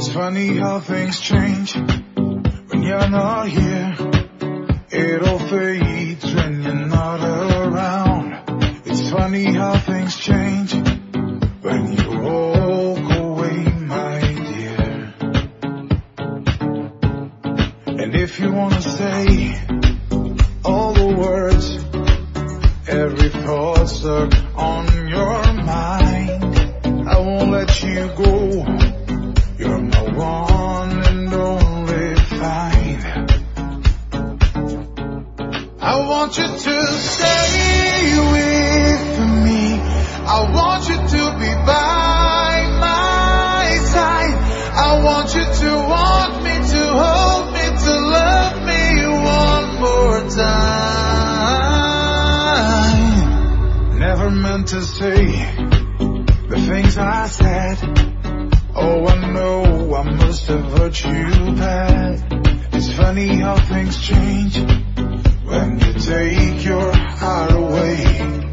Funny how things change when you're not here. It all fades when you're not around. It's funny how things change when you walk away, my dear. And if you wanna say all the words, every thought stuck on your mind, I won't let you go. You're my one and only fine. I want you to stay with me. I want you to be by my side. I want you to want me, to hold me, to love me one more time. Never meant to say the things I said. Oh, I know I must have hurt you bad. It's funny how things change when you take your heart away.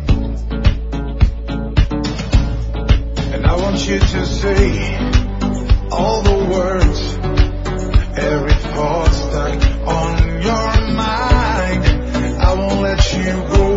And I want you to say all the words, every thought stuck on your mind. I won't let you go.